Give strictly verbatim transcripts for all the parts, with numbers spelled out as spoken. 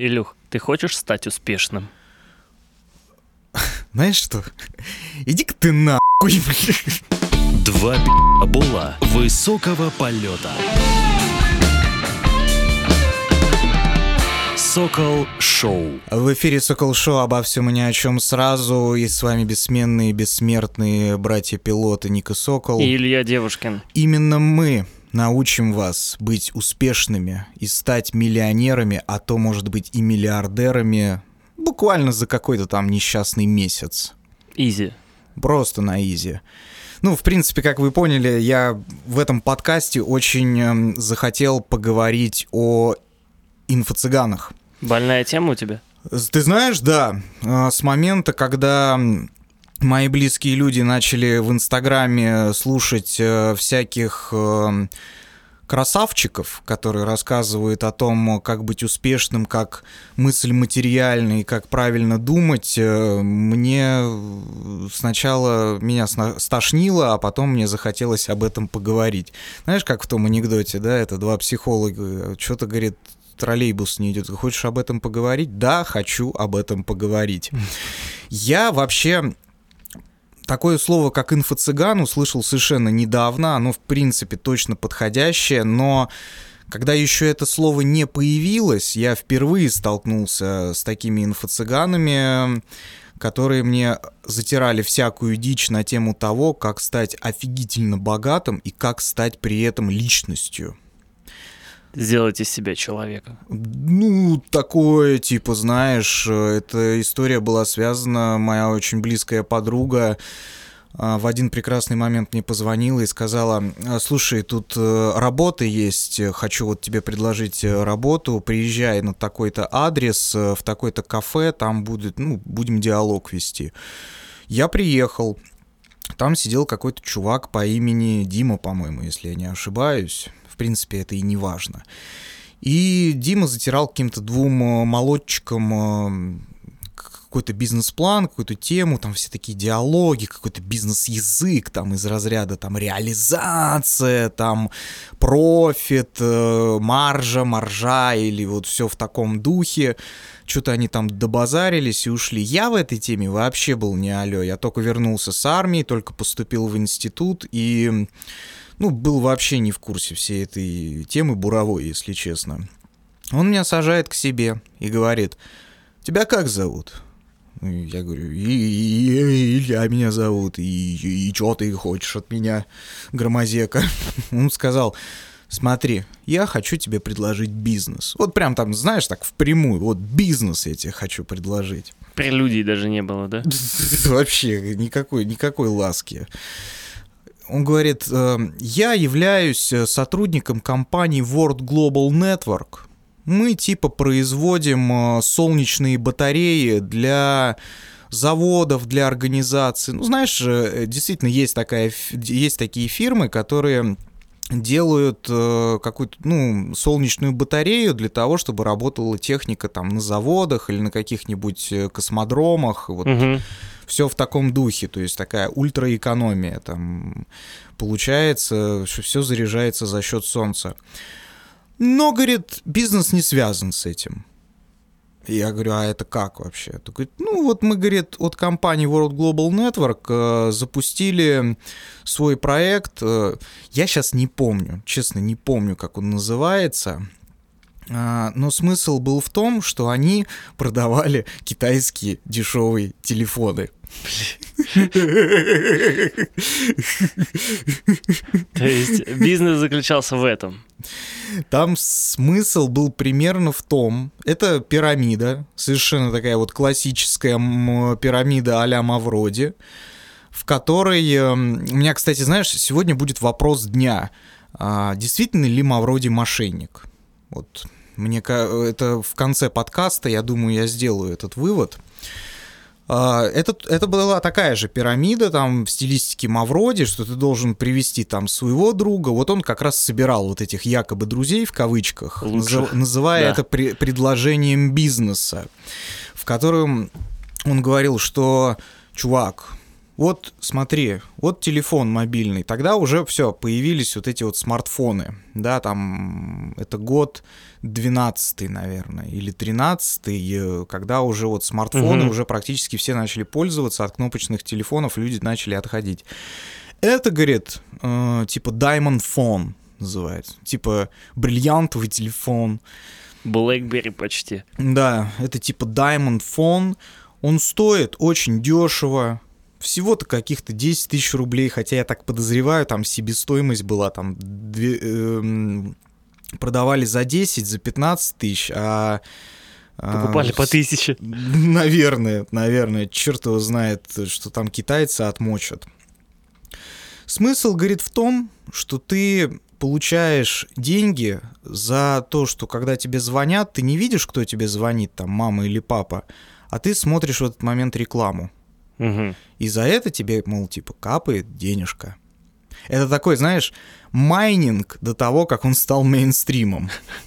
Илюх, ты хочешь стать успешным? Знаешь что? Иди-ка ты нахуй, блядь. Два була высокого полета. Сокол Шоу. В эфире Сокол Шоу, обо всем и ни о чем сразу. И с вами бессменные, бессмертные братья-пилоты Ника Сокол. И Илья Девушкин. Именно мы научим вас быть успешными и стать миллионерами, а то, может быть, и миллиардерами буквально за какой-то там несчастный месяц. Изи. Просто на изи. Ну, в принципе, как вы поняли, я в этом подкасте очень захотел поговорить о инфо-цыганах. Больная тема у тебя? Ты знаешь, да, с момента, когда мои близкие люди начали в Инстаграме слушать всяких красавчиков, которые рассказывают о том, как быть успешным, как мысль материальная и как правильно думать, мне сначала меня стошнило, а потом мне захотелось об этом поговорить. Знаешь, как в том анекдоте, да, это два психолога, что-то, говорит, троллейбус не идет. Хочешь об этом поговорить? Да, хочу об этом поговорить. Я вообще такое слово, как инфо-цыган, услышал совершенно недавно. Оно, в принципе, точно подходящее, но когда еще это слово не появилось, я впервые столкнулся с такими инфо-цыганами, которые мне затирали всякую дичь на тему того, как стать офигительно богатым и как стать при этом личностью. Сделать из себя человека. Ну, такое, типа, знаешь, эта история была связана, моя очень близкая подруга в один прекрасный момент мне позвонила и сказала: слушай, тут работа есть, хочу вот тебе предложить работу, приезжай на такой-то адрес, в такой-то кафе, там будет, ну, будем диалог вести. Я приехал, там сидел какой-то чувак по имени Дима, по-моему, если я не ошибаюсь. В принципе, это и не важно. И Дима затирал каким-то двум молодчикам какой-то бизнес-план, какую-то тему, там все такие диалоги, какой-то бизнес-язык, там из разряда там реализация, там профит, маржа, маржа, или вот все в таком духе. Что-то они там добазарились и ушли. Я в этой теме вообще был не алё. Я только вернулся с армии, только поступил в институт и... Ну, был вообще не в курсе всей этой темы буровой, если честно. Он меня сажает к себе и говорит: тебя как зовут? Я говорю: и, и, и, Илья меня зовут, и, и, и что ты хочешь от меня, громозека? Он сказал: смотри, я хочу тебе предложить бизнес. Вот прям там, знаешь, так впрямую, вот бизнес я тебе хочу предложить. Прелюдий даже не было, да? Вообще никакой, никакой ласки. Он говорит: я являюсь сотрудником компании World Global Network. Мы типа производим солнечные батареи для заводов, для организаций. Ну, знаешь, действительно есть, такая, есть такие фирмы, которые делают какую-то, ну, солнечную батарею для того, чтобы работала техника там на заводах или на каких-нибудь космодромах. Вот. Угу. Все в таком духе, то есть такая ультраэкономия там получается, что все заряжается за счет солнца. Но, говорит, бизнес не связан с этим. И я говорю: а это как вообще? Он говорит: ну вот мы, говорит, от компании World Global Network э, запустили свой проект. Э, я сейчас не помню, честно, не помню, как он называется. Э, но смысл был в том, что они продавали китайские дешевые телефоны. То есть бизнес заключался в этом. Там смысл был примерно в том, это пирамида, совершенно такая вот классическая пирамида а-ля Мавроди, в которой, у меня, кстати, знаешь, сегодня будет вопрос дня: действительно ли Мавроди мошенник? Вот мне это в конце подкаста, я думаю, я сделаю этот вывод. Это, это была такая же пирамида там в стилистике Мавроди, что ты должен привести там своего друга. Вот он как раз собирал вот этих якобы друзей в кавычках, назыв, называя да. это при, предложением бизнеса, в котором он говорил, что: чувак, Вот смотри, вот телефон мобильный, тогда уже все, появились вот эти вот смартфоны, да, там это год двенадцатый, наверное, или тринадцатый, когда уже вот смартфоны, угу. уже практически все начали пользоваться, от кнопочных телефонов люди начали отходить. Это, говорит, э, типа Diamond Phone называется, типа бриллиантовый телефон. BlackBerry почти. Да, это типа Diamond Phone, он стоит очень дешево. Всего-то каких-то десять тысяч рублей, хотя я так подозреваю, там себестоимость была, там две, э, продавали за десять, за пятнадцать тысяч, а... Покупали а, по тысяче. Наверное, наверное, черт его знает, что там китайцы отмочат. Смысл, говорит, в том, что ты получаешь деньги за то, что когда тебе звонят, ты не видишь, кто тебе звонит, там, мама или папа, а ты смотришь в этот момент рекламу. Угу. И за это тебе, мол, типа, капает денежка. Это такой, знаешь, майнинг до того, как он стал мейнстримом.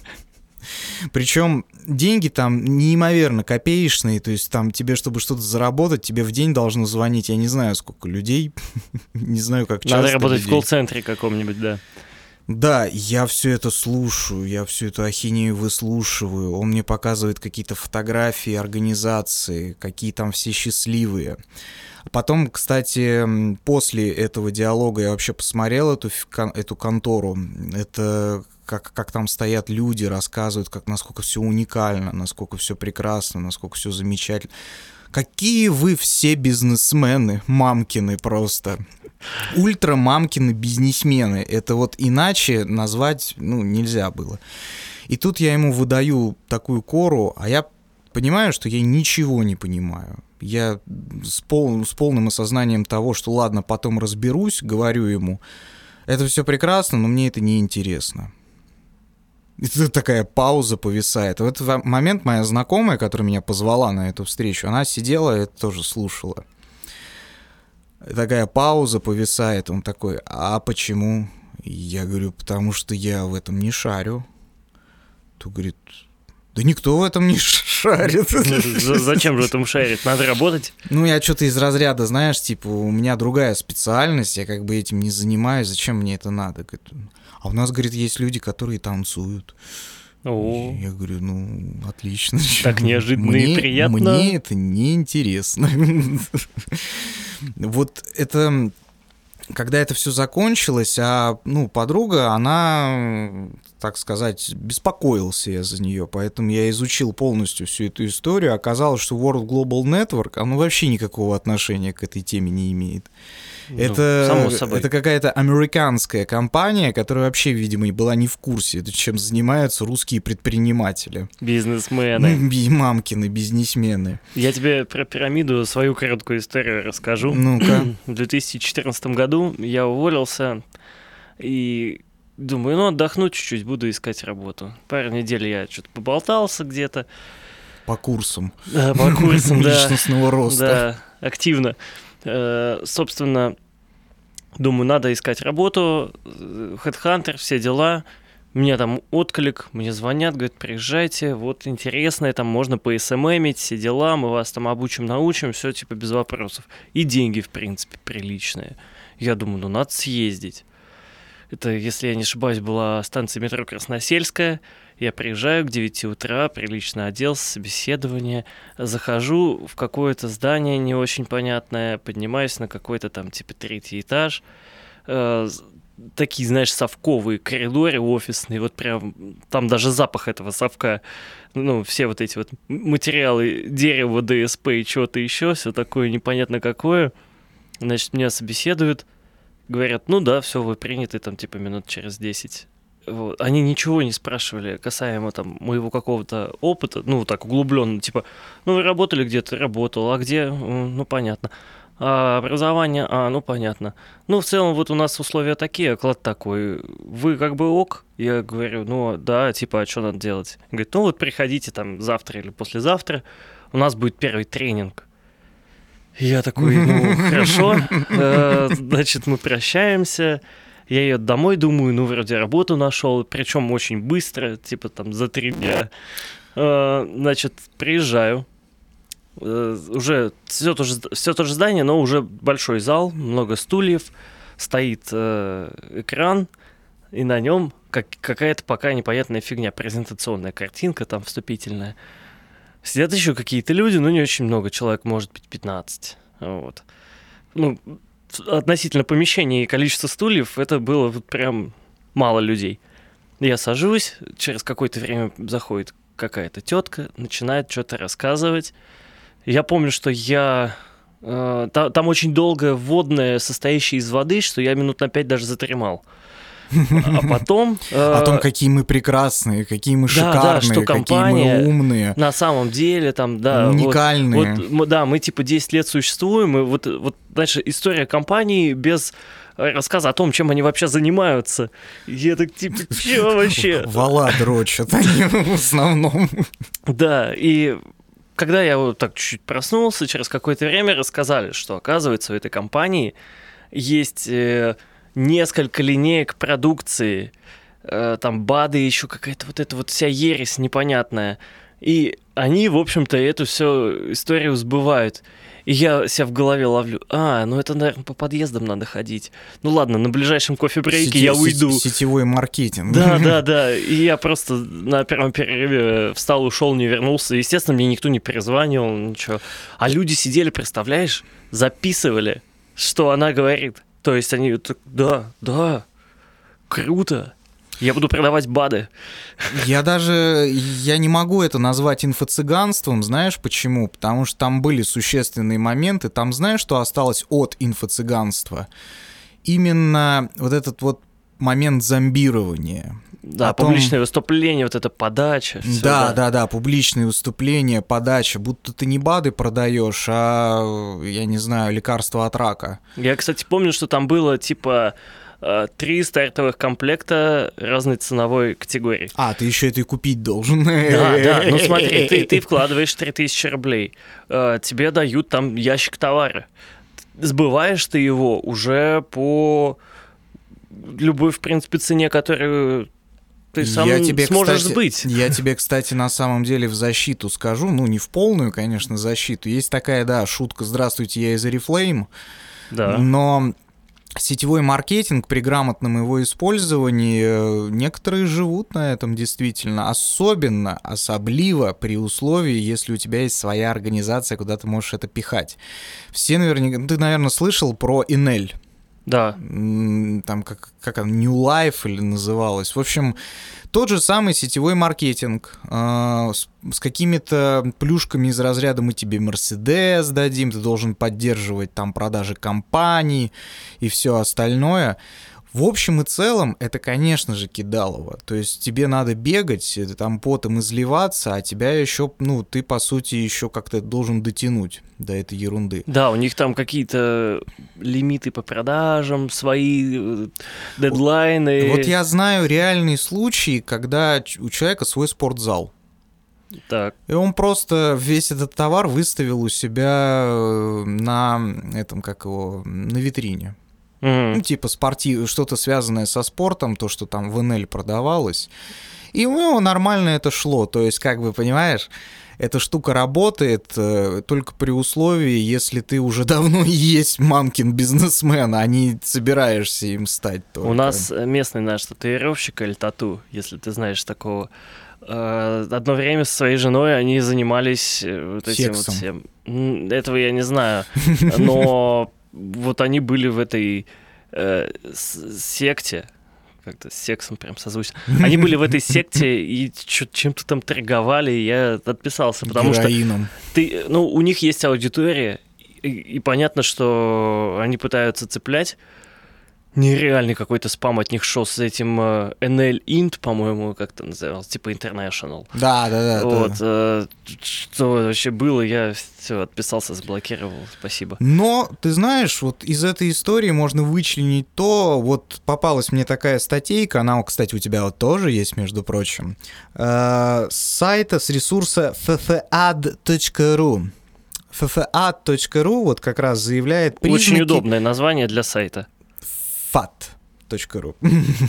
Причем деньги там неимоверно копеечные, то есть там тебе, чтобы что-то заработать, тебе в день должно звонить, я не знаю, сколько людей, не знаю, как часто. Надо работать людей. В колл-центре каком-нибудь, да. Да, я все это слушаю, я всю эту ахинею выслушиваю, он мне показывает какие-то фотографии организации, какие там все счастливые. Потом, кстати, после этого диалога я вообще посмотрел эту, эту контору, это как, как там стоят люди, рассказывают, как, насколько все уникально, насколько все прекрасно, насколько все замечательно. Какие вы все бизнесмены, мамкины просто. Ультра-мамкины бизнесмены. Это вот иначе назвать, ну, нельзя было. И тут я ему выдаю такую кору, а я понимаю, что я ничего не понимаю. Я с, пол, с полным осознанием того, что ладно, потом разберусь, говорю ему, это все прекрасно, но мне это не интересно. И тут такая пауза повисает. В этот момент моя знакомая, которая меня позвала на эту встречу, она сидела и это тоже слушала. Такая пауза повисает, он такой, а почему? Я говорю, потому что я в этом не шарю. То говорит, да никто в этом не шарит. Зачем же в этом шарить? Надо работать? Ну, я что-то из разряда, знаешь, типа, у меня другая специальность, я как бы этим не занимаюсь, зачем мне это надо? А у нас, говорит, есть люди, которые танцуют. О. Я говорю, ну, отлично. Так неожиданно мне, и приятно. Мне это неинтересно. Вот это, когда это все закончилось, а, ну, подруга, она, так сказать, беспокоился я за нее, поэтому я изучил полностью всю эту историю. Оказалось, что World Global Network, оно вообще никакого отношения к этой теме не имеет. Ну, это, это какая-то американская компания, которая вообще, видимо, была не в курсе, чем занимаются русские предприниматели. Бизнесмены. Ну, мамкины, бизнесмены. Я тебе про пирамиду свою короткую историю расскажу. Ну-ка. В две тысячи четырнадцатом году я уволился и думаю, ну, отдохну чуть-чуть, буду искать работу. Пару недель я что-то поболтался где-то. По курсам. Да, по курсам, да. Личностного роста. Да, активно. Собственно, думаю, надо искать работу, HeadHunter, все дела. Мне там отклик, мне звонят, говорят, приезжайте, вот интересно, там можно по эс эм эмить, все дела, мы вас там обучим, научим, все типа без вопросов. И деньги, в принципе, приличные. Я думаю, ну надо съездить. Это, если я не ошибаюсь, была станция метро Красносельская. Я приезжаю к девяти утра, прилично оделся, собеседование, захожу в какое-то здание не очень понятное, поднимаюсь на какой-то там типа третий этаж. Э, такие, знаешь, совковые коридоры офисные, вот прям там даже запах этого совка, ну, все вот эти вот материалы, дерево, дэ эс пэ и что-то еще, все такое непонятно какое. Значит, меня собеседуют, говорят, ну да, все, вы приняты там типа минут через десять. Вот. Они ничего не спрашивали касаемо там моего какого-то опыта, ну, так углубленно, типа, ну, вы работали где-то, работал, а где, ну, понятно. А образование, а, ну, понятно. Ну, в целом, вот у нас условия такие, оклад такой. Вы как бы ок? Я говорю, ну, да, типа, а что надо делать? Говорит, ну, вот приходите там завтра или послезавтра, у нас будет первый тренинг. Я такой, ну, хорошо, значит, мы прощаемся. Я ее домой думаю, ну, вроде работу нашел, причем очень быстро, типа там за три дня. Значит, приезжаю, Э, уже все то, же все то же здание, но уже большой зал, много стульев, стоит э, экран, и на нем как, какая-то пока непонятная фигня, презентационная картинка там вступительная. Сидят еще какие-то люди, но не очень много, человек может быть пятнадцать. Вот. Ну, относительно помещения и количества стульев, это было вот прям мало людей. Я сажусь, через какое-то время заходит какая-то тетка, начинает что-то рассказывать. Я помню, что я... Э, там, там очень долгое вводное, состоящее из воды, что я минут на пять даже затремал. А потом... Э, О том, какие мы прекрасные, какие мы да, шикарные, да, что какие мы умные. На самом деле, там, да... Уникальные. Вот, вот, да, мы типа десять лет существуем, и вот, вот, знаешь, история компании без рассказа о том, чем они вообще занимаются. И я так, типа, чё вообще? Вала дрочат они в основном. Да, и... Когда я вот так чуть-чуть проснулся, через какое-то время рассказали, что, оказывается, у этой компании есть э, несколько линеек продукции, э, там БАДы, еще какая-то вот эта вот вся ересь непонятная. И они, в общем-то, эту всю историю сбывают. И я себя в голове ловлю. А, ну это, наверное, по подъездам надо ходить. Ну ладно, на ближайшем кофе-брейке Сети- я уйду. Сетевой маркетинг. Да, да, да. И я просто на первом перерыве встал, ушел, не вернулся. Естественно, мне никто не перезванивал, ничего. А люди сидели, представляешь, записывали, что она говорит. То есть они так, да, да, круто. Я буду продавать БАДы. Я даже, я не могу это назвать инфо-цыганством, знаешь почему? Потому что там были существенные моменты, там знаешь, что осталось от инфо-цыганства? Именно вот этот вот момент зомбирования. Да, том... публичное выступление, вот эта подача. Всё, да, да, да, да, публичные выступления, подача, будто ты не БАДы продаешь, а, я не знаю, лекарства от рака. Я, кстати, помню, что там было типа... три стартовых комплекта разной ценовой категории. А, ты еще это и купить должен. Да, да, ну смотри, ты, ты вкладываешь три тысячи рублей, тебе дают там ящик товара. Сбываешь ты его уже по любой, в принципе, цене, которую ты сам я тебе, сможешь кстати, сбыть. Я тебе, кстати, на самом деле в защиту скажу, ну, не в полную, конечно, защиту. Есть такая, да, шутка «Здравствуйте, я из Oriflame», да. но... Сетевой маркетинг, при грамотном его использовании, некоторые живут на этом действительно, особенно, особливо при условии, если у тебя есть своя организация, куда ты можешь это пихать. Все наверняка, ты, наверное, слышал про Enel. Да. Там как, как она, New Life или называлась. В общем, тот же самый сетевой маркетинг э, с, с какими-то плюшками из разряда «мы тебе Мерседес дадим», ты должен поддерживать там продажи компаний и все остальное. В общем и целом, это, конечно же, кидалово. То есть тебе надо бегать, там потом изливаться, а тебя еще, ну, ты, по сути, еще как-то должен дотянуть до этой ерунды. Да, у них там какие-то лимиты по продажам, свои дедлайны. Вот я знаю реальный случай, когда у человека свой спортзал. Так. И он просто весь этот товар выставил у себя на этом, как его, на витрине. Mm-hmm. Ну, типа спортив... что-то связанное со спортом, то, что там в Enel продавалось. И у него нормально это шло. То есть, как бы, понимаешь, эта штука работает э, только при условии, если ты уже давно и есть мамкин бизнесмен, а не собираешься им стать только. У нас местный наш татуировщик Эль Тату, если ты знаешь такого. Э, одно время со своей женой они занимались вот этим сексом. Вот всем. Этого я не знаю, но... Вот они были в этой э, секте, как-то с сексом прям созвучно. Они были в этой секте и чем-то там торговали, и я отписался, потому Героином. что ты, ну, у них есть аудитория, и, и понятно, что они пытаются цеплять. Нереальный какой-то спам от них шел с этим э, Enel Int, по-моему, как-то называлось, типа International. Да, да, да. Вот, да. Э, что вообще было, я все отписался, заблокировал, спасибо. Но, ты знаешь, вот из этой истории можно вычленить то, вот попалась мне такая статейка, она, кстати, у тебя вот тоже есть, между прочим, э, с сайта, с ресурса эф эф эй ди точка ру. эф эф эй ди точка ру вот как раз заявляет признаки... Очень удобное название для сайта. эф эй ди. точка ру,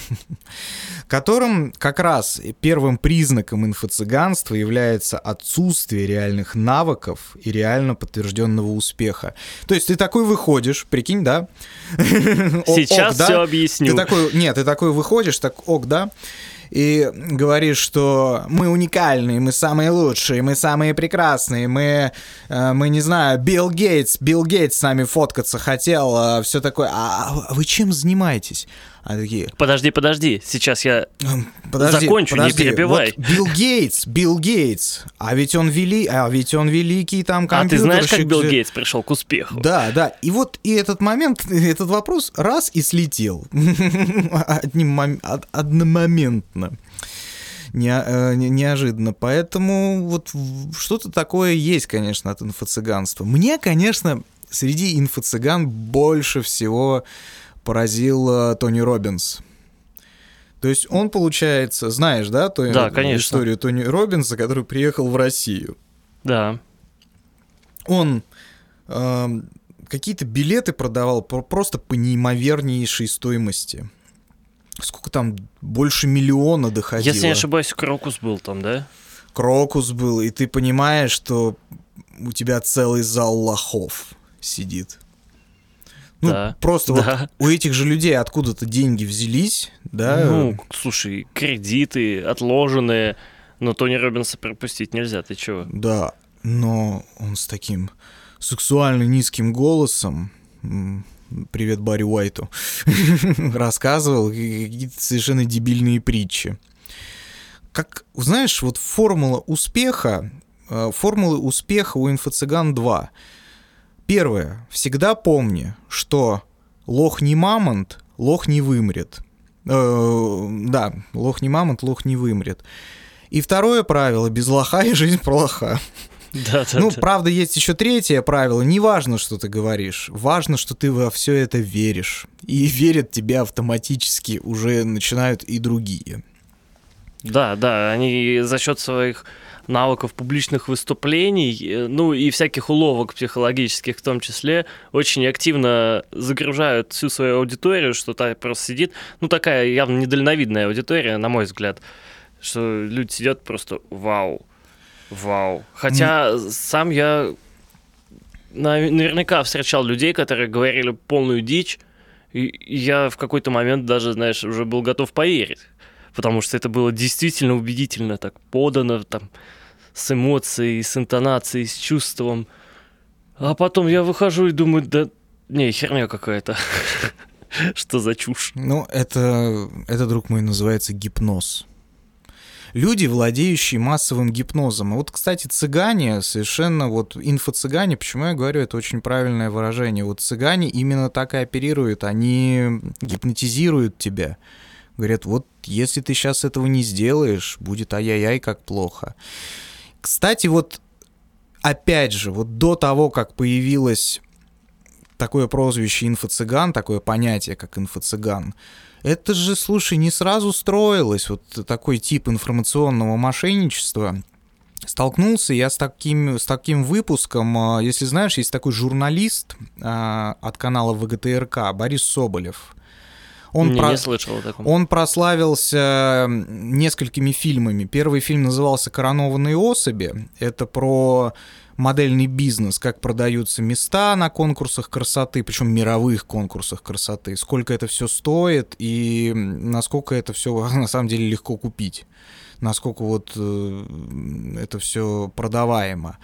которым как раз первым признаком инфо-цыганства является отсутствие реальных навыков и реально подтвержденного успеха. То есть ты такой выходишь, прикинь, да? Сейчас ок, да? все объясню. Ты такой, нет, ты такой выходишь, так ок, да? И говоришь, что мы уникальные, мы самые лучшие, мы самые прекрасные, мы, э, мы не знаю, Билл Гейтс, Билл Гейтс с нами фоткаться хотел, э, все такое. А, а вы чем занимаетесь? А такие... Подожди, подожди, сейчас я подожди, закончу, подожди. не перебивай. Вот Билл Гейтс, Билл Гейтс, а ведь он вели, а ведь он великий там компьютерщик. А ты знаешь, как Билл же... Гейтс пришел к успеху? Да, да. И вот и этот момент, этот вопрос раз и слетел одним одномоментно. Не, не, неожиданно. Поэтому вот что-то такое есть, конечно, от инфо-цыганства. Мне, конечно, среди инфо-цыган больше всего поразил Тони Роббинс. То есть он, получается, знаешь, да, Тони, да, конечно. историю Тони Роббинса, который приехал в Россию. Да. Он э, какие-то билеты продавал просто по неимовернейшей стоимости. Сколько там? Больше миллиона доходило. Если не ошибаюсь, Крокус был там, да? Крокус был, и ты понимаешь, что у тебя целый зал лохов сидит. Ну, да. просто да. вот у этих же людей откуда-то деньги взялись, да? Ну, слушай, кредиты отложенные, но Тони Роббинса пропустить нельзя, ты чего? Да, но он с таким сексуально низким голосом, привет Барри Уайту, рассказывал какие-то совершенно дебильные притчи. Как, знаешь, вот формула успеха, формулы успеха у инфо-цыган два. Первое. Всегда помни, что лох не мамонт, лох не вымрет. Э, да, лох не мамонт, лох не вымрет. И второе правило. Без лоха и жизнь плоха. Да, да, ну, да. правда, есть еще третье правило. Не важно, что ты говоришь. Важно, что ты во все это веришь. И верят тебе автоматически уже начинают и другие. Да, да, они за счет своих навыков публичных выступлений, ну и всяких уловок психологических в том числе, очень активно загружают всю свою аудиторию, что та просто сидит, ну такая явно недальновидная аудитория, на мой взгляд, что люди сидят просто вау, вау. Хотя mm. сам я наверняка встречал людей, которые говорили полную дичь, и я в какой-то момент даже, знаешь, уже был готов поверить. Потому что это было действительно убедительно так подано, там, с эмоцией, с интонацией, с чувством. А потом я выхожу и думаю, да, не, херня какая-то. Что за чушь? Ну, это, это, друг мой, называется гипноз. Люди, владеющие массовым гипнозом. Вот, кстати, цыгане совершенно, вот инфо-цыгане, почему я говорю, это очень правильное выражение. Вот цыгане именно так и оперируют, они гипнотизируют тебя. Говорят, вот если ты сейчас этого не сделаешь, будет ай-яй-яй, как плохо. Кстати, вот опять же, вот до того, как появилось такое прозвище инфо-цыган, такое понятие, как инфо-цыган, это же, слушай, не сразу строилось, вот такой тип информационного мошенничества. Столкнулся я с таким, с таким выпуском, если знаешь, есть такой журналист от канала вэ гэ тэ эр ка Борис Соболев. Он, не, про... не слышал о таком. Он прославился несколькими фильмами. Первый фильм назывался «Коронованные особи». Это про модельный бизнес, как продаются места на конкурсах красоты, причем мировых конкурсах красоты, сколько это все стоит и насколько это все на самом деле легко купить, насколько вот это все продаваемо.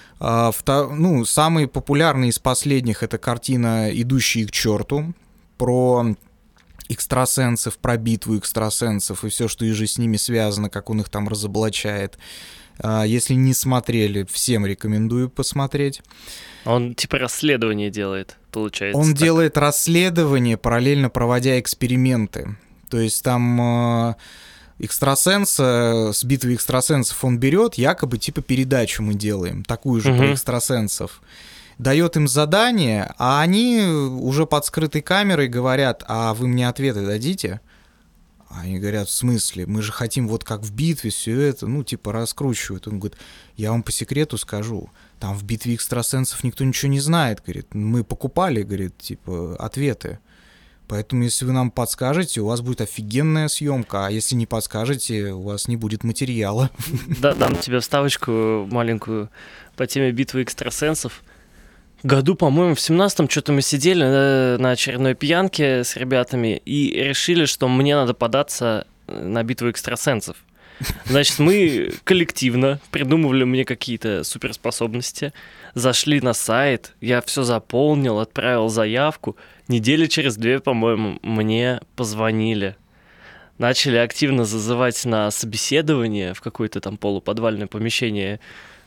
Ну, самый популярный из последних — это картина «Идущие к черту», про экстрасенсов, про битву экстрасенсов и все, что и же с ними связано, как он их там разоблачает. Если не смотрели, всем рекомендую посмотреть. Он типа расследование делает, получается. Он так. делает расследование, параллельно проводя эксперименты. То есть там экстрасенса, с битвы экстрасенсов он берет, якобы типа передачу мы делаем, такую же угу. про экстрасенсов. Дает им задание, а они уже под скрытой камерой говорят: а вы мне ответы дадите? Они говорят: в смысле? Мы же хотим вот как в битве все это, ну, типа, раскручивают. Он говорит: я вам по секрету скажу, там в битве экстрасенсов никто ничего не знает, говорит. Мы покупали, говорит, типа, ответы. Поэтому, если вы нам подскажете, у вас будет офигенная съемка, а если не подскажете, у вас не будет материала. Да, дам тебе вставочку маленькую по теме битвы экстрасенсов. Году, по-моему, в семнадцатом что-то мы сидели на, на очередной пьянке с ребятами и решили, что мне надо податься на битву экстрасенсов. Значит, мы коллективно придумывали мне какие-то суперспособности, зашли на сайт, я все заполнил, отправил заявку. Недели через две, по-моему, мне позвонили. Начали активно зазывать на собеседование в какое-то там полуподвальное помещение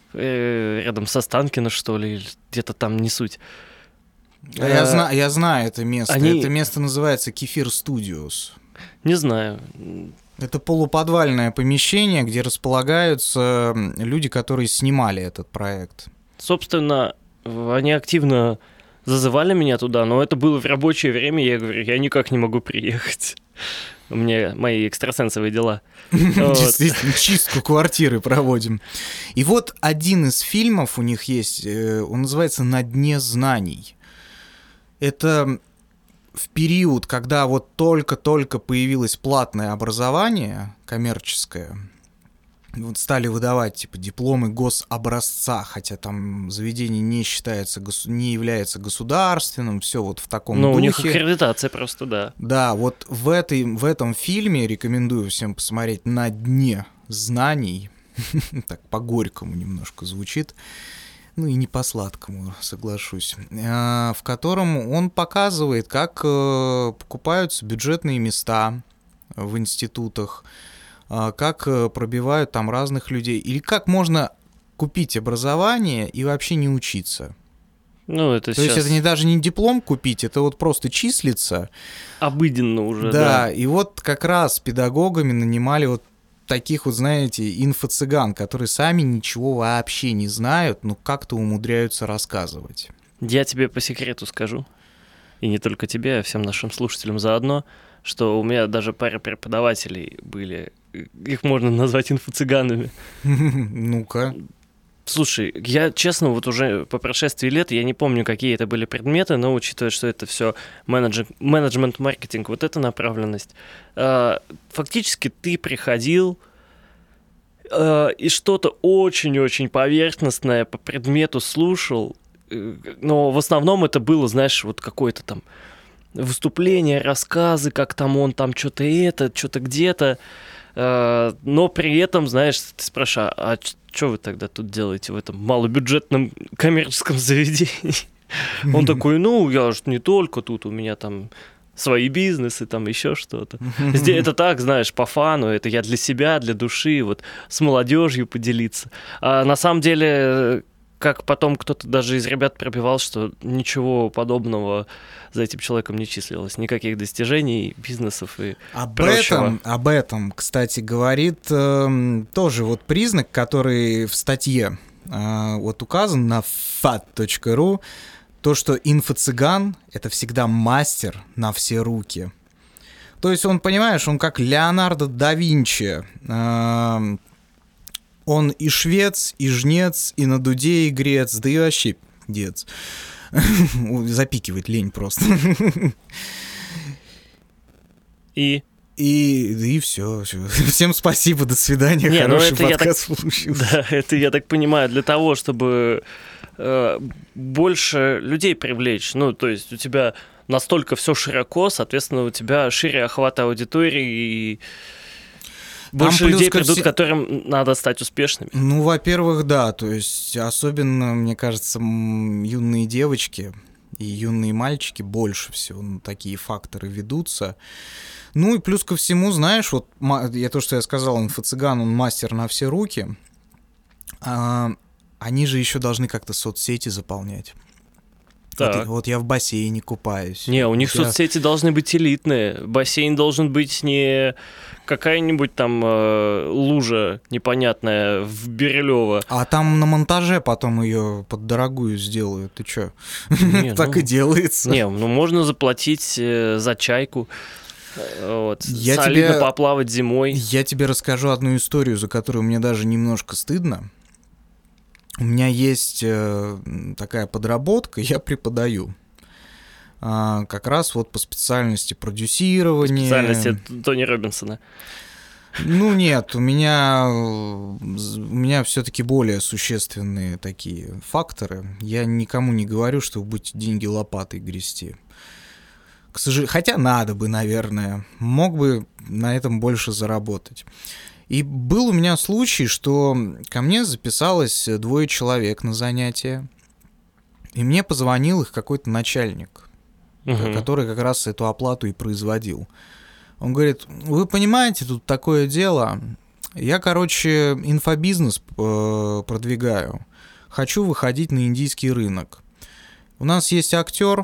э, рядом со Останкино, что ли, или где-то там, не суть. Я, а, зна- я знаю это место. Они... Это место называется Кефир Студиос. Не знаю. Это полуподвальное помещение, где располагаются люди, которые снимали этот проект. Собственно, они активно зазывали меня туда, но это было в рабочее время, я говорю, я никак не могу приехать. У меня мои экстрасенсовые дела. Действительно, чистку квартиры проводим. И вот один из фильмов у них есть, он называется «На дне знаний». Это... в период, когда вот только-только появилось платное образование коммерческое, вот стали выдавать типа дипломы гособразца, хотя там заведение не считается, не является государственным, все вот в таком ну, духе. Ну, у них аккредитация просто, да. Да, вот в, этой, в этом фильме рекомендую всем посмотреть «На дне знаний». Так по-горькому немножко звучит. Ну и не по-сладкому, соглашусь, в котором он показывает, как покупаются бюджетные места в институтах, как пробивают там разных людей, или как можно купить образование и вообще не учиться. Ну, это То сейчас... есть это не, даже не диплом купить, это вот просто числиться. Обыденно уже, да. Да, и вот как раз педагогами нанимали вот таких вот, знаете, инфо-цыган, которые сами ничего вообще не знают, но как-то умудряются рассказывать. Я тебе по секрету скажу, и не только тебе, а всем нашим слушателям заодно, что у меня даже пара преподавателей были, их можно назвать инфо-цыганами. Ну-ка. Слушай, я, честно, вот уже по прошествии лет, я не помню, какие это были предметы, но учитывая, что это все менеджмент-маркетинг, вот эта направленность, фактически ты приходил и что-то очень-очень поверхностное по предмету слушал, но в основном это было, знаешь, вот какое-то там выступление, рассказы, как там он там что-то это, что-то где-то, но при этом, знаешь, ты спрашиваешь, а что вы тогда тут делаете в этом малобюджетном коммерческом заведении? Он такой, ну, я же не только тут, у меня там свои бизнесы, там еще что-то. Здесь это так, знаешь, по фану, это я для себя, для души, вот с молодежью поделиться. А на самом деле, как потом кто-то даже из ребят пробивал, что ничего подобного за этим человеком не числилось, никаких достижений, бизнесов и об прочего. Этом, об этом, кстати, говорит э, тоже вот признак, который в статье э, вот указан на фат точка ру, то, что инфо-цыган — это всегда мастер на все руки. То есть он, понимаешь, он как Леонардо да Винчи. Э, он и швец, и жнец, и на дуде игрец, да и вообще дец. Запикивать лень просто. И? И, да и все, все. Всем спасибо, до свидания. Не, Хороший ну подкаст так, получился. Да, это, я так понимаю, для того, чтобы э, больше людей привлечь. Ну, то есть у тебя настолько все широко, соответственно, у тебя шире охват аудитории и больше людей придут, все... которым надо стать успешными. Ну, во-первых, да, то есть особенно, мне кажется, юные девочки и юные мальчики больше всего на такие факторы ведутся. Ну и плюс ко всему, знаешь, вот я то, что я сказал, инфо-цыган, он мастер на все руки, а, они же еще должны как-то соцсети заполнять. Вот, вот я в бассейне купаюсь. Не, у них я... соцсети должны быть элитные. Бассейн должен быть не какая-нибудь там э, лужа непонятная в Бирюлево. А там на монтаже потом ее под дорогую сделают. Ты чё? Не, так ну, и делается. Не, ну можно заплатить э, за чайку. Вот, я солидно тебе... поплавать зимой. Я тебе расскажу одну историю, за которую мне даже немножко стыдно. У меня есть э, такая подработка, я преподаю. а, как раз вот по специальности продюсирования. Специальности Тони Робинсона. Ну нет, у меня, у меня все-таки более существенные такие факторы. Я никому не говорю, что вы будете деньги лопатой грести. К сожалению, хотя надо бы, наверное, мог бы на этом больше заработать. И был у меня случай, что ко мне записалось двое человек на занятия, и мне позвонил их какой-то начальник, угу. который как раз эту оплату и производил. Он говорит: вы понимаете, тут такое дело, я, короче, инфобизнес продвигаю, хочу выходить на индийский рынок. У нас есть актер,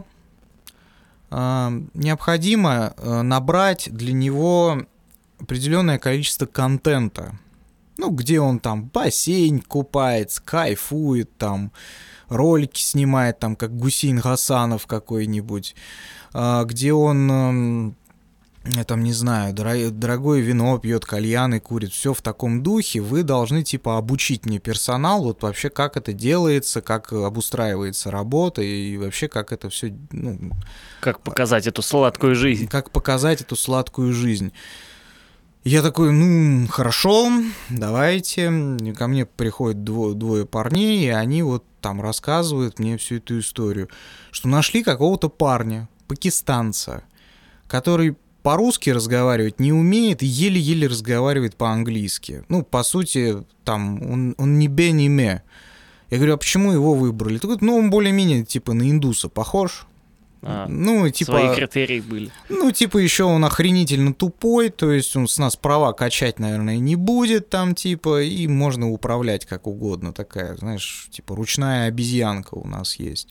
необходимо набрать для него определенное количество контента. Ну, где он там бассейн купается, кайфует, там, ролики снимает, там, как Гусейн Гасанов какой-нибудь, где он, я там не знаю, дорогое вино пьет, кальяны курит, все в таком духе. Вы должны, типа, обучить мне персонал, вот вообще, как это делается, как обустраивается работа и вообще, как это все, ну... Как показать эту сладкую жизнь. Как показать эту сладкую жизнь. Я такой, ну, хорошо, давайте. И ко мне приходят двое, двое парней, и они вот там рассказывают мне всю эту историю, что нашли какого-то парня, пакистанца, который по-русски разговаривать не умеет и еле-еле разговаривает по-английски. Ну, по сути, там, он, он не бе, не ме. Я говорю, а почему его выбрали? Ты говоришь, ну, он более-менее, типа, на индуса похож. А, ну, типа, свои критерии были. Ну, типа, еще он охренительно тупой, то есть он с нас права качать, наверное, не будет там, типа, и можно управлять как угодно. Такая, знаешь, типа, ручная обезьянка у нас есть.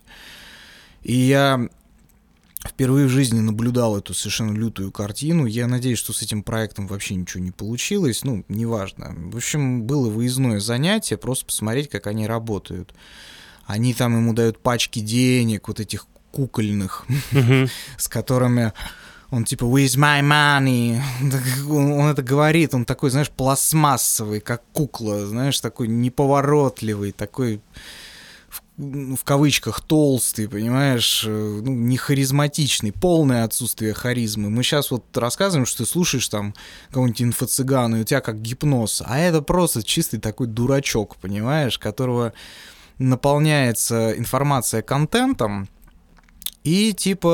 И я впервые в жизни наблюдал эту совершенно лютую картину. Я надеюсь, что с этим проектом вообще ничего не получилось. Ну, неважно. В общем, было выездное занятие, просто посмотреть, как они работают. Они там ему дают пачки денег, вот этих кукольных, uh-huh. с которыми он типа «Where's my money?» он, он это говорит, он такой, знаешь, пластмассовый, как кукла, знаешь, такой неповоротливый, такой в, в кавычках толстый, понимаешь, ну, не харизматичный, полное отсутствие харизмы. Мы сейчас вот рассказываем, что ты слушаешь там какого-нибудь инфо-цыгана, и у тебя как гипноз, а это просто чистый такой дурачок, понимаешь, которого наполняется информация контентом, и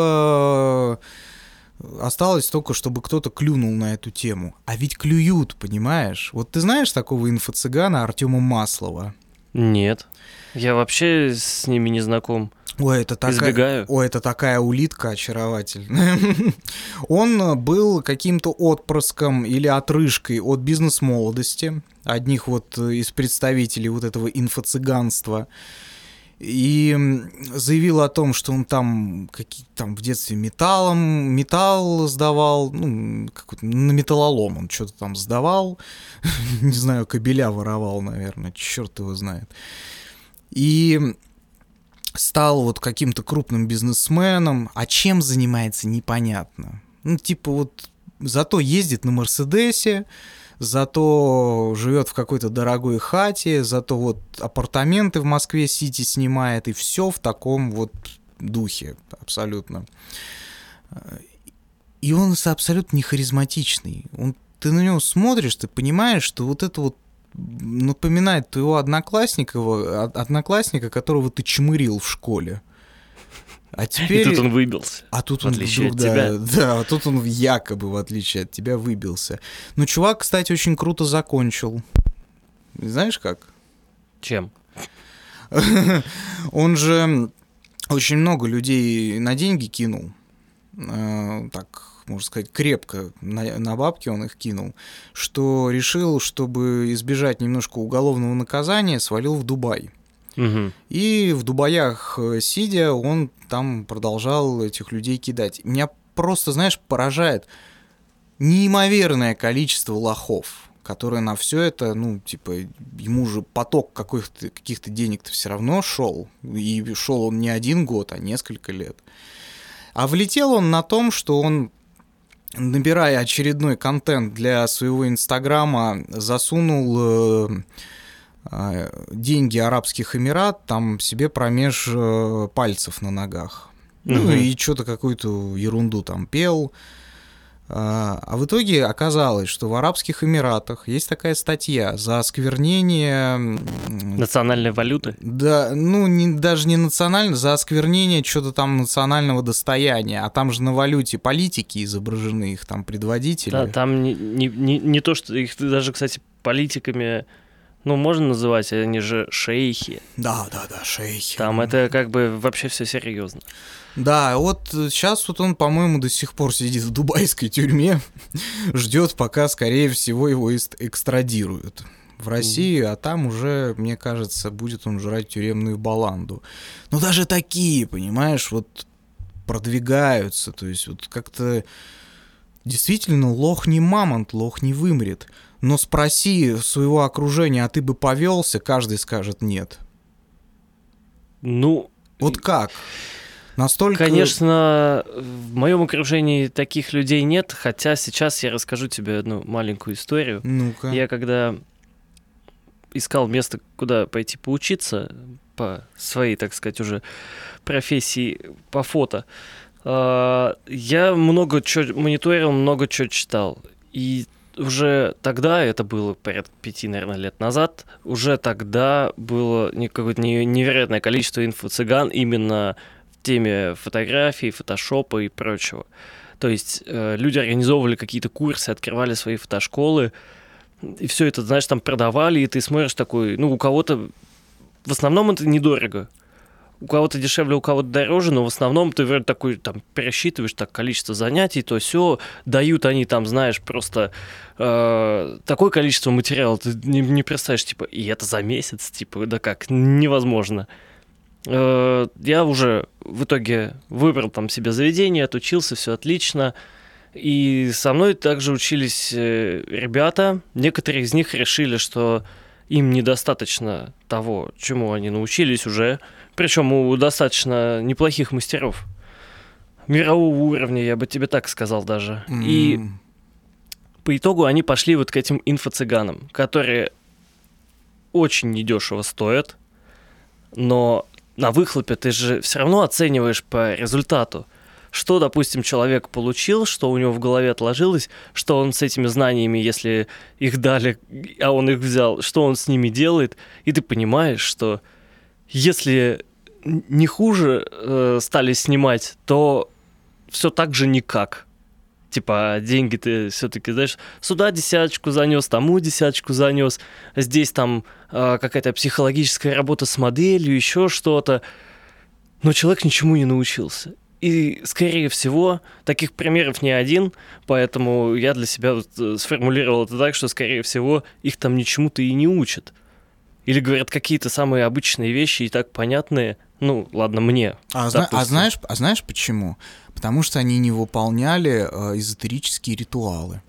типа осталось только, чтобы кто-то клюнул на эту тему. А ведь клюют, понимаешь? Вот ты знаешь такого инфо-цыгана Артема Маслова? Нет. Я вообще с ними не знаком. Ой, это такая, избегаю. Ой, это такая улитка очаровательная. Он был каким-то отпрыском или отрыжкой от бизнес-молодости, одних вот из представителей вот этого инфо-цыганства. И заявил о том, что он там, какие, там в детстве металлом, металл сдавал, ну, на металлолом он что-то там сдавал, не знаю, кабеля воровал, наверное, черт его знает. И стал вот каким-то крупным бизнесменом, а чем занимается, непонятно. Ну, типа вот зато ездит на Мерседесе, зато живет в какой-то дорогой хате, зато вот апартаменты в Москве-Сити снимает, и все в таком вот духе абсолютно. И он абсолютно не харизматичный. Он, ты на него смотришь, ты понимаешь, что вот это вот напоминает твоего одноклассника, одноклассника, которого ты чмырил в школе. А теперь... И тут он выбился. А тут в он отличие вдруг, от тебя. Да, да, а тут он якобы, в отличие от тебя, выбился. Ну, чувак, кстати, очень круто закончил. Знаешь как? Чем? Он же очень много людей на деньги кинул. Так, можно сказать, крепко на, на бабки он их кинул, что решил, чтобы избежать немножко уголовного наказания, свалил в Дубай. Угу. И в Дубаях сидя, он там продолжал этих людей кидать. Меня просто, знаешь, поражает неимоверное количество лохов, которые на все это, ну, типа, ему же поток каких-то, каких-то денег-то все равно шел. И шел он не один год, а несколько лет. А влетел он на том, что он, набирая очередной контент для своего Инстаграма, засунул... деньги Арабских Эмират там себе промеж пальцев на ногах. Ну, Мгм. и что-то какую-то ерунду там пел. А а в итоге оказалось, что в Арабских Эмиратах есть такая статья за осквернение... м, Национальной валюты? Да, ну, не, даже не национально, за осквернение что-то там национального достояния. А там же на валюте политики изображены, их там предводители. Да, там не, не, не, не то, что их даже, кстати, политиками, ну, можно называть, они же шейхи. Да, да, да, шейхи. Там это как бы вообще все серьезно. Да, вот сейчас вот он, по-моему, до сих пор сидит в дубайской тюрьме, ждет, пока, скорее всего, его эст- экстрадируют в Россию, а там уже, мне кажется, будет он жрать тюремную баланду. Но даже такие, понимаешь, вот продвигаются, то есть вот как-то действительно лох не мамонт, лох не вымрет. Но спроси своего окружения, а ты бы повелся, каждый скажет нет. Ну, Вот как? Настолько... конечно, в моем окружении таких людей нет, хотя сейчас я расскажу тебе одну маленькую историю. Ну-ка. Я когда искал место, куда пойти поучиться по своей, так сказать, уже профессии по фото, э, я много чего мониторил, много чего читал. И уже тогда, это было порядка пяти, наверное, лет назад, уже тогда было не- какое-то не- невероятное количество инфо-цыган именно в теме фотографий, фотошопа и прочего. То есть э, люди организовывали какие-то курсы, открывали свои фотошколы, и все это, знаешь, там продавали, и ты смотришь такой, ну, у кого-то, в основном это недорого, у кого-то дешевле, у кого-то дороже, но в основном ты вроде такой, там, пересчитываешь так количество занятий, то все, дают они там, знаешь, просто э, такое количество материала, ты не, не представляешь, типа, и это за месяц, типа, да как, невозможно. Э, я уже в итоге выбрал там себе заведение, отучился, все отлично. И со мной также учились э, ребята. Некоторые из них решили, что им недостаточно того, чему они научились уже. Причем у достаточно неплохих мастеров. Мирового уровня, я бы тебе так сказал даже. И М. по итогу они пошли вот к этим инфо-цыганам, которые очень недешево стоят, но на выхлопе ты же все равно оцениваешь по результату. Что, допустим, человек получил, что у него в голове отложилось, что он с этими знаниями, если их дали, а он их взял, что он с ними делает, и ты понимаешь, что если не хуже э, стали снимать, то все так же никак. Типа, деньги ты все-таки, знаешь, сюда десяточку занес, тому десяточку занес, здесь там э, какая-то психологическая работа с моделью, еще что-то. Но человек ничему не научился. И, скорее всего, таких примеров не один, поэтому я для себя вот сформулировал это так, что, скорее всего, их там ничему-то и не учат. Или говорят какие-то самые обычные вещи и так понятные, ну, ладно, мне. А, зна- а, допустим. знаешь, а знаешь почему? Потому что они не выполняли э, эзотерические ритуалы.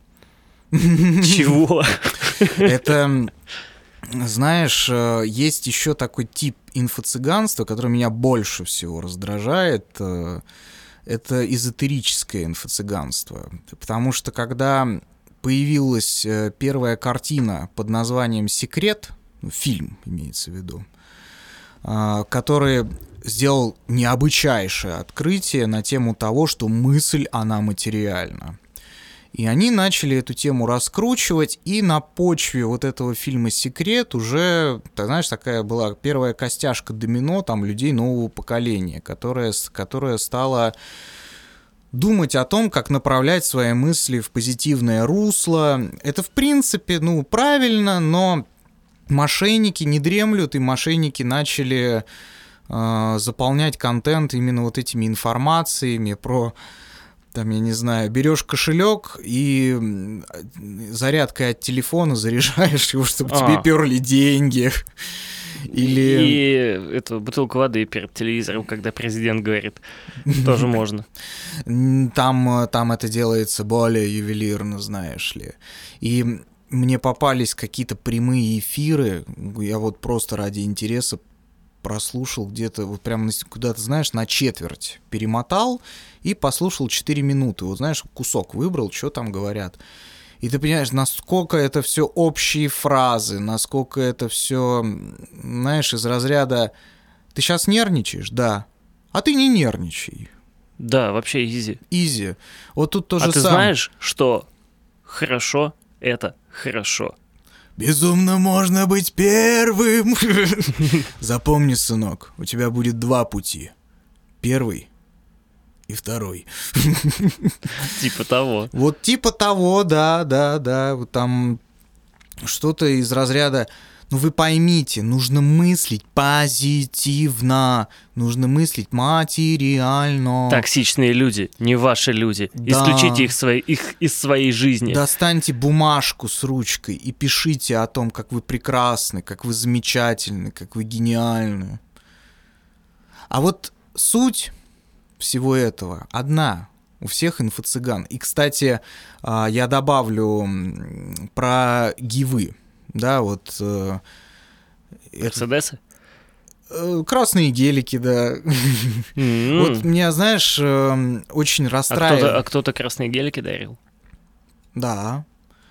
Чего? Это, знаешь, э, есть еще такой тип инфо-цыганства, который меня больше всего раздражает. э, Это эзотерическое инфо-цыганство. Потому что когда появилась э, первая картина под названием «Секрет», ну, фильм имеется в виду, э, который сделал необычайшее открытие на тему того, что мысль, она материальна. И они начали эту тему раскручивать, и на почве вот этого фильма «Секрет» уже, ты знаешь, такая была первая костяшка домино там людей нового поколения, которая, которая стала думать о том, как направлять свои мысли в позитивное русло. Это, в принципе, ну, правильно, но мошенники не дремлют, и мошенники начали э, заполнять контент именно вот этими информациями про... Там, я не знаю, берешь кошелек и зарядкой от телефона заряжаешь его, чтобы А. тебе перли деньги. Или... И эту бутылку воды перед телевизором, когда президент говорит, тоже можно. Там, там это делается более ювелирно, знаешь ли. И мне попались какие-то прямые эфиры, я вот просто ради интереса прослушал где-то, вот прям куда-то, знаешь, на четверть перемотал и послушал четыре минуты. Вот, знаешь, кусок выбрал, что там говорят. И ты понимаешь, насколько это все общие фразы, насколько это все, знаешь, из разряда «ты сейчас нервничаешь?» Да. А ты не нервничай. Да, вообще изи. Изи. Вот тут тоже А ты сам. знаешь, что хорошо — это хорошо. Безумно можно быть первым. Запомни, сынок, у тебя будет два пути. Первый и второй. Типа того. Вот типа того, да, да, да. Вот там что-то из разряда... Ну вы поймите, нужно мыслить позитивно, нужно мыслить материально. Токсичные люди, не ваши люди. Да. Исключите их, свои, их из своей жизни. Достаньте бумажку с ручкой и пишите о том, как вы прекрасны, как вы замечательны, как вы гениальны. А вот суть всего этого одна у всех инфо-цыган. И, кстати, я добавлю про гивы. Да, вот... Мерседесы? Это, красные гелики, да. Mm-hmm. Вот меня, знаешь, очень расстраивает... А кто-то, а кто-то красные гелики дарил? Да.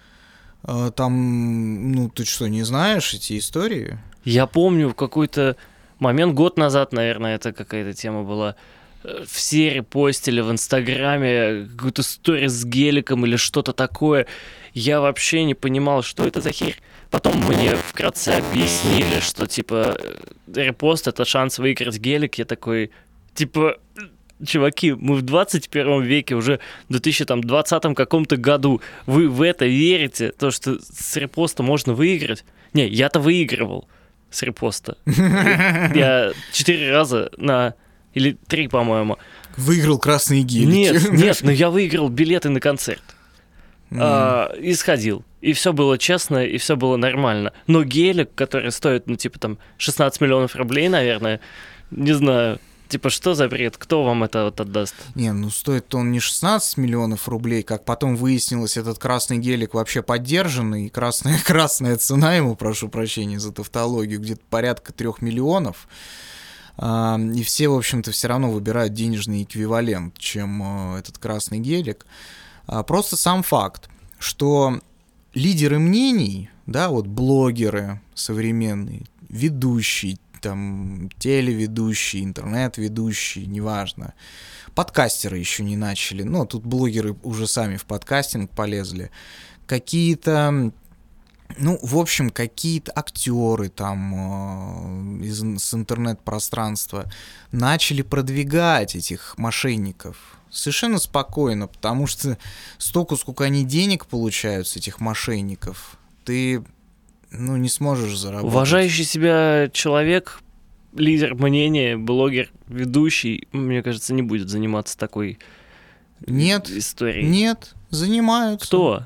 Там, ну, ты что, не знаешь эти истории? Я помню, в какой-то момент, год назад, наверное, это какая-то тема была, все репостили в Инстаграме какую-то сторис с геликом или что-то такое. Я вообще не понимал, что это за херь. Потом мне вкратце объяснили, что, типа, репост — это шанс выиграть гелик. Я такой, типа, чуваки, мы в двадцать первом веке, уже в две тысячи двадцатом каком-то году. Вы в это верите? То, что с репоста можно выиграть? Не, я-то выигрывал с репоста. Я четыре раза на... Или три, по-моему. Выиграл красные гелики. Нет, нет, но я выиграл билеты на концерт. Mm. А, и сходил. И все было честно, и все было нормально. Но гелик, который стоит, ну, типа, там, шестнадцать миллионов рублей, наверное, не знаю, типа, что за бред? Кто вам это вот отдаст? Не, ну, стоит он не шестнадцать миллионов рублей, как потом выяснилось, этот красный гелик вообще поддержанный, и красная, красная цена ему, прошу прощения за тавтологию, где-то порядка трех миллионов. И все, в общем-то, все равно выбирают денежный эквивалент, чем этот красный гелик. Просто сам факт, что лидеры мнений, да, вот блогеры современные, ведущие, там, телеведущие, интернет-ведущие, неважно, подкастеры еще не начали, но тут блогеры уже сами в подкастинг полезли, какие-то... Ну, в общем, какие-то актеры там э, из, с интернет-пространства начали продвигать этих мошенников совершенно спокойно, потому что столько, сколько они денег получают с этих мошенников, ты, ну, не сможешь заработать. Уважающий себя человек, лидер мнения, блогер, ведущий, мне кажется, не будет заниматься такой нет, историей. Нет, занимаются. Кто?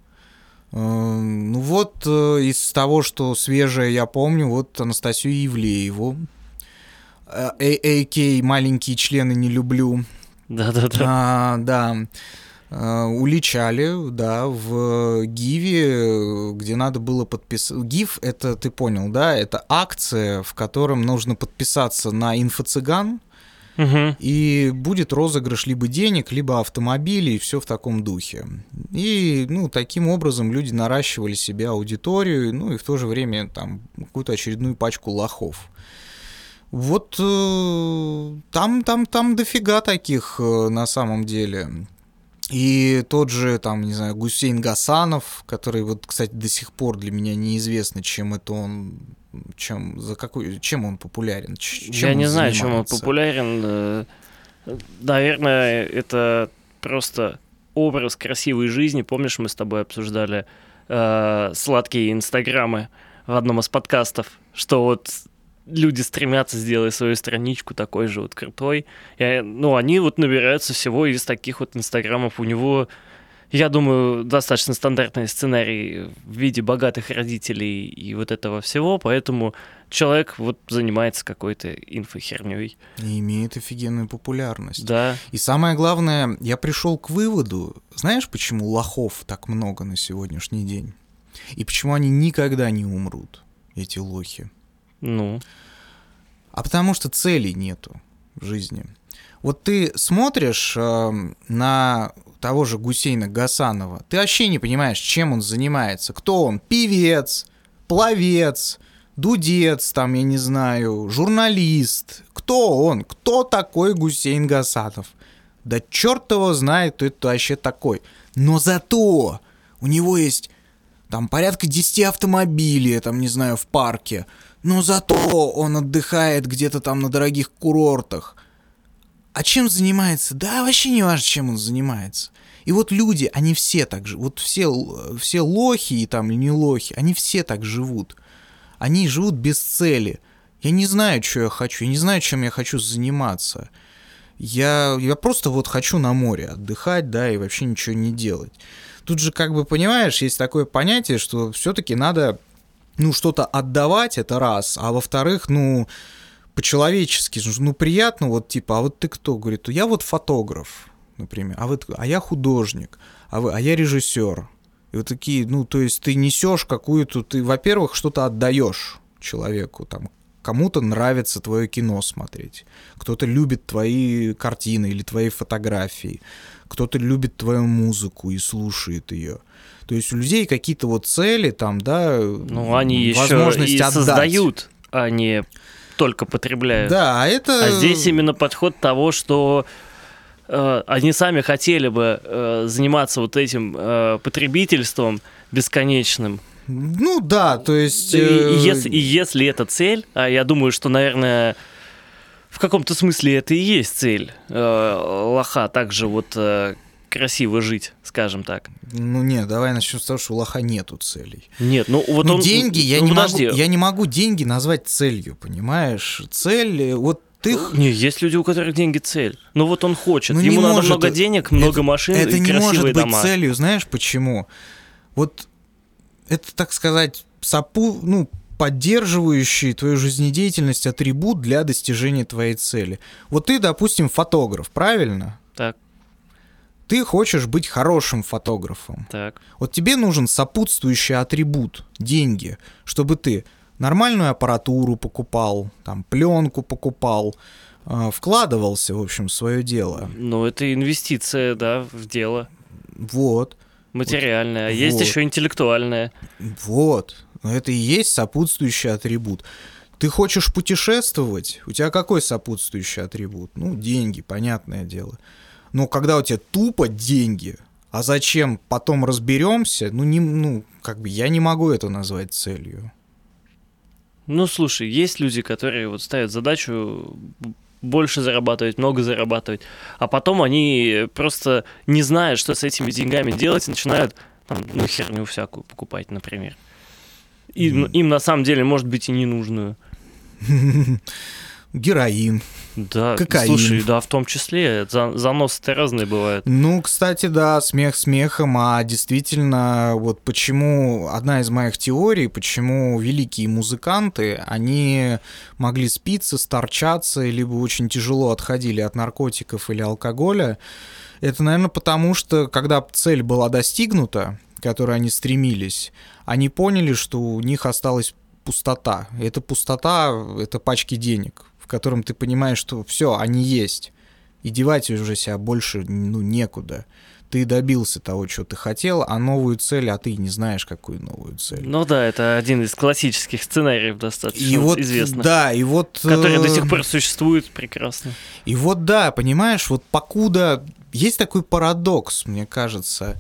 Ну вот из того, что свежее я помню, вот Анастасию Ивлееву, а а.к.а. «Маленькие члены не люблю». Да-да-да. А, да, уличали, да, в ГИВе, где надо было подписать. ГИВ, это, ты понял, да, это акция, в котором нужно подписаться на инфо-цыган, угу. И будет розыгрыш либо денег, либо автомобилей, и все в таком духе. И, ну, таким образом люди наращивали себе аудиторию, ну, и в то же время там какую-то очередную пачку лохов. Вот э, там, там, там дофига таких э, на самом деле. И тот же, там, не знаю, Гусейн Гасанов, который, вот, кстати, до сих пор для меня неизвестно, чем это он... Чем, за какой, чем он популярен? Чем Я он не знаю, занимается? чем он популярен. Наверное, это просто образ красивой жизни. Помнишь, мы с тобой обсуждали э, сладкие инстаграмы в одном из подкастов, что вот люди стремятся сделать свою страничку такой же вот крутой. И, ну, они вот набираются всего из таких вот инстаграмов. У него... Я думаю, достаточно стандартный сценарий в виде богатых родителей и вот этого всего, поэтому человек вот занимается какой-то инфохерней. И имеет офигенную популярность. Да. И самое главное, я пришел к выводу, знаешь, почему лохов так много на сегодняшний день? И почему они никогда не умрут, эти лохи? Ну? А потому что целей нету в жизни. Вот ты смотришь э, на того же Гусейна Гасанова, ты вообще не понимаешь, чем он занимается. Кто он? Певец, пловец, дудец, там, я не знаю, журналист. Кто он? Кто такой Гусейн Гасанов? Да черт его знает, кто это вообще такой. Но зато у него есть там порядка десять автомобилей, там, не знаю, в парке. Но зато он отдыхает где-то там на дорогих курортах. А чем занимается? Да вообще не важно, чем он занимается. И вот люди, они все так же, вот все, все лохи и там, и не лохи, они все так живут. Они живут без цели. Я не знаю, что я хочу, я не знаю, чем я хочу заниматься. Я, я просто вот хочу на море отдыхать, да, и вообще ничего не делать. Тут же, как бы, понимаешь, есть такое понятие, что все-таки надо, ну, что-то отдавать, это раз, а во-вторых, ну, по-человечески, ну, приятно, вот, типа, а вот ты кто? Говорит, я вот фотограф, например, а, вот, а я художник, а, вы, а я режиссер. И вот такие, ну, то есть ты несешь какую-то, ты, во-первых, что-то отдаешь человеку, там, кому-то нравится твое кино смотреть, кто-то любит твои картины или твои фотографии, кто-то любит твою музыку и слушает ее. То есть у людей какие-то вот цели, там, да, ну, они возможность еще и отдать. Создают, а не только потребляют. Да, это... А здесь именно подход того, что э, они сами хотели бы э, заниматься вот этим э, потребительством бесконечным. Ну да, то есть... И, и, если, и если это цель, а я думаю, что, наверное, в каком-то смысле это и есть цель э, лоха, также вот э, красиво жить, скажем так. Ну нет, давай начнем с того, что у лоха нету целей. Нет, ну вот ну, он... деньги, я, ну, не подожди. могу, я не могу деньги назвать целью, понимаешь? Цель, вот ты... Не, есть люди, у которых деньги цель. Ну вот он хочет, ну, ему надо может, много денег, много это, машин это и не красивые может быть дома. Целью, знаешь почему? Вот это, так сказать, сопу, ну, поддерживающий твою жизнедеятельность атрибут для достижения твоей цели. Вот ты, допустим, фотограф, правильно? Так. Ты хочешь быть хорошим фотографом. Так. Вот тебе нужен сопутствующий атрибут, деньги, чтобы ты нормальную аппаратуру покупал, там, пленку покупал, э, вкладывался, в общем, в свое дело. Ну, это инвестиция, да, в дело. Вот. Материальная. Вот. А есть вот. еще интеллектуальная. Вот. Это и есть сопутствующий атрибут. Ты хочешь путешествовать? У тебя какой сопутствующий атрибут? Ну, деньги, понятное дело. Но когда у тебя тупо деньги, а зачем, потом разберемся, ну, не, ну, как бы я не могу это назвать целью. Ну, слушай, есть люди, которые вот ставят задачу больше зарабатывать, много зарабатывать, а потом они просто не знают, что с этими деньгами делать, и начинают там, ну, херню всякую покупать, например. И, mm. Им на самом деле, может быть, и ненужную. Героин. Да, кокаин. Слушай, да, в том числе. Заносы-то разные бывают. Ну, кстати, да, смех смехом, а действительно, вот почему, одна из моих теорий, почему великие музыканты, они могли спиться, сторчаться, либо очень тяжело отходили от наркотиков или алкоголя, это, наверное, потому что, когда цель была достигнута, к которой они стремились, они поняли, что у них осталась пустота. И эта пустота — это пачки денег, в котором ты понимаешь, что все, они есть, и девать уже себя больше, ну, некуда. Ты добился того, что ты хотел, а новую цель, а ты не знаешь, какую новую цель. Ну да, это один из классических сценариев достаточно и вот, известных. Да, и вот... Который до сих пор существует прекрасно. И вот да, понимаешь, вот покуда... Есть такой парадокс, мне кажется.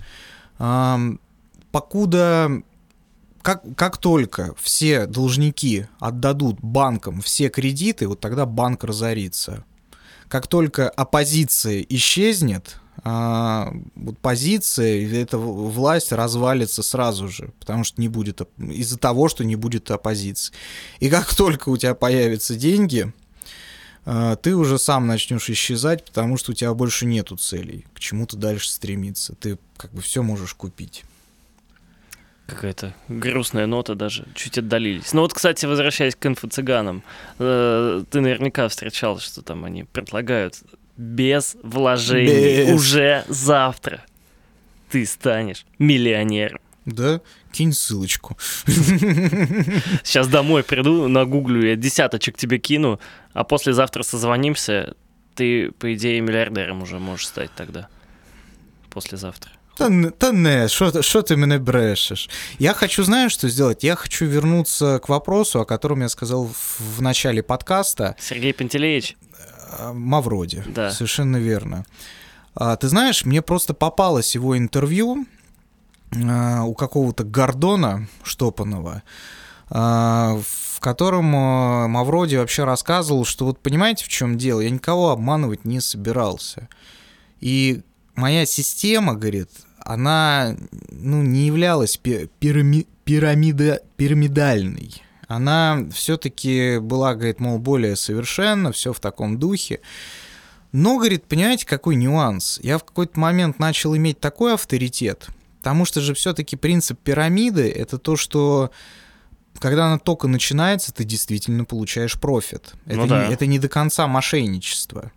Покуда... Как, как только все должники отдадут банкам все кредиты, вот тогда банк разорится. Как только оппозиция исчезнет, а, вот позиция, эта власть развалится сразу же, потому что не будет, из-за того, что не будет оппозиции. И как только у тебя появятся деньги, а, ты уже сам начнешь исчезать, потому что у тебя больше нету целей, к чему ты дальше стремиться. Ты как бы все можешь купить. Какая-то грустная нота даже, чуть отдалились. Ну вот, кстати, возвращаясь к инфо-цыганам, э, ты наверняка встречал, что там они предлагают без вложений без. Уже завтра ты станешь миллионером. Да? Кинь ссылочку. Сейчас домой приду, нагуглю, я десяточек тебе кину, а послезавтра созвонимся, ты, по идее, миллиардером уже можешь стать тогда. Послезавтра. Та, та не, що ти мене брешеш? Я хочу, знаешь, что сделать? Я хочу вернуться к вопросу, о котором я сказал в, в начале подкаста. Сергей Пантелеич? Мавроди, да. Совершенно верно. А, ты знаешь, мне просто попалось его интервью а, у какого-то Гордона Штопанова, а, в котором а, Мавроди вообще рассказывал, что вот понимаете, в чем дело, я никого обманывать не собирался. И моя система, говорит, она ну, не являлась пирами, пирамида, пирамидальной. Она все-таки была, говорит, мол, более совершенна, все в таком духе. Но, говорит, понимаете, какой нюанс? Я в какой-то момент начал иметь такой авторитет, потому что же все-таки принцип пирамиды — это то, что когда она только начинается, ты действительно получаешь профит. Это, ну да. не, это не до конца мошенничество.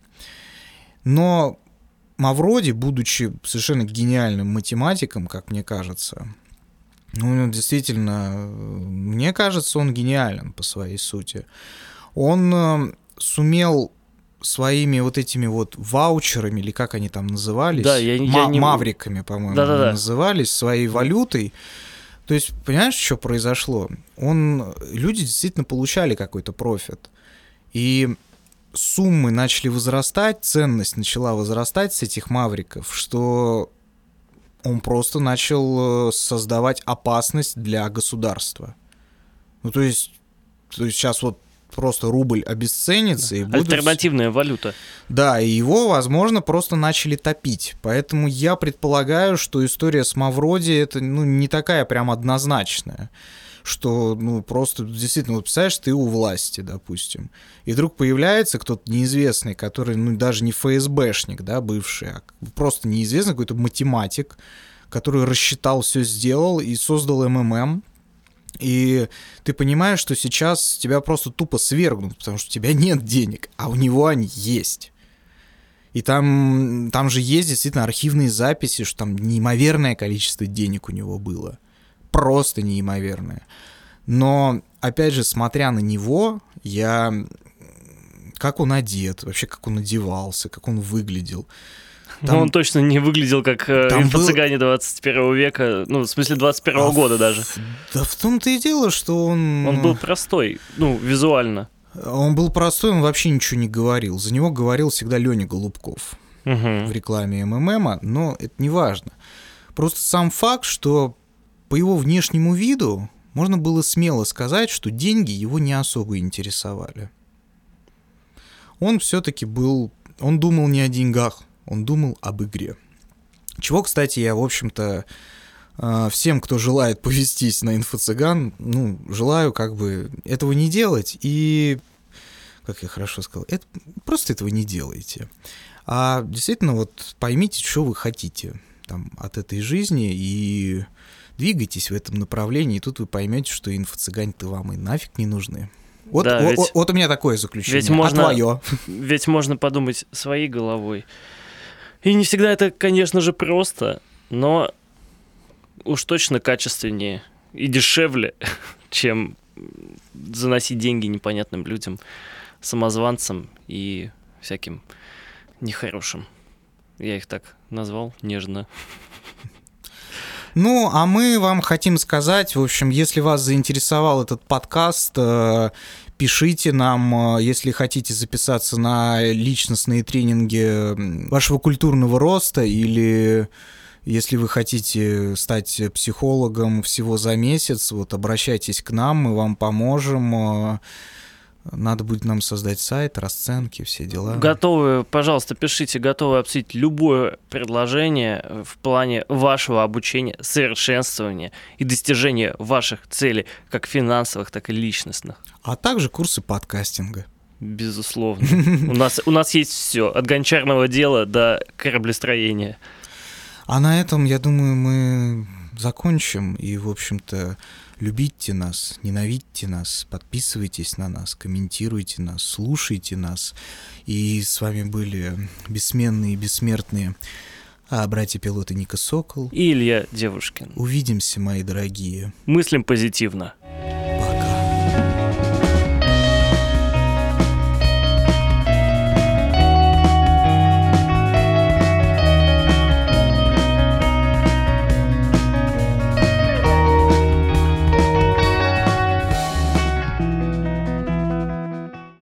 Но Мавроди, будучи совершенно гениальным математиком, как мне кажется, ну, действительно, мне кажется, он гениален по своей сути. Он сумел своими вот этими вот ваучерами, или как они там назывались, да, я, ма- я не... мавриками, по-моему, да, да, да. назывались, своей валютой. То есть, понимаешь, что произошло? Он, люди действительно получали какой-то профит. И суммы начали возрастать, ценность начала возрастать с этих мавриков, что он просто начал создавать опасность для государства. Ну, то есть, то есть сейчас вот просто рубль обесценится. И будут... Альтернативная валюта. Да, и его, возможно, просто начали топить. Поэтому я предполагаю, что история с Мавроди это ну, не такая прям однозначная. Что, ну, просто, действительно, вот представляешь, ты у власти, допустим, и вдруг появляется кто-то неизвестный, который, ну, даже не ФСБшник, да, бывший, а просто неизвестный какой-то математик, который рассчитал, все сделал и создал МММ, и ты понимаешь, что сейчас тебя просто тупо свергнут, потому что у тебя нет денег, а у него они есть. И там, там же есть действительно архивные записи, что там неимоверное количество денег у него было. Просто неимоверное. Но, опять же, смотря на него, я... Как он одет, вообще как он одевался, как он выглядел. Там... Но он точно не выглядел как инфо-цыгане был... двадцать первого века, ну, в смысле двадцать первого а года даже. Да в том-то и дело, что он... Он был простой, ну, визуально. Он был простой, он вообще ничего не говорил. За него говорил всегда Леня Голубков угу. в рекламе МММа, но это не важно. Просто сам факт, что по его внешнему виду можно было смело сказать, что деньги его не особо интересовали. Он все-таки был... Он думал не о деньгах, он думал об игре. Чего, кстати, я, в общем-то, всем, кто желает повестись на инфо-цыган, ну, желаю как бы этого не делать. И, как я хорошо сказал, это, просто этого не делайте. А действительно, вот поймите, что вы хотите там, от этой жизни, и двигайтесь в этом направлении, и тут вы поймете, что инфо-цыгане-то вам и нафиг не нужны. Вот, да, вот, ведь, вот у меня такое заключение, ведь можно, а твое? Ведь можно подумать своей головой. И не всегда это, конечно же, просто, но уж точно качественнее и дешевле, чем заносить деньги непонятным людям, самозванцам и всяким нехорошим. Я их так назвал нежно. Ну, а мы вам хотим сказать, в общем, если вас заинтересовал этот подкаст, пишите нам, если хотите записаться на личностные тренинги вашего культурного роста, или если вы хотите стать психологом всего за месяц, вот обращайтесь к нам, мы вам поможем. Надо будет нам создать сайт, расценки, все дела. Готовы, пожалуйста, пишите, готовы обсудить любое предложение в плане вашего обучения, совершенствования и достижения ваших целей, как финансовых, так и личностных. А также курсы подкастинга. Безусловно. У нас, у нас есть все, от гончарного дела до кораблестроения. А на этом, я думаю, мы закончим. И, в общем-то, любите нас, ненавидьте нас, подписывайтесь на нас, комментируйте нас, слушайте нас. И с вами были бессменные и бессмертные братья-пилоты Ника Сокол и Илья Девушкин. Увидимся, мои дорогие. Мыслим позитивно.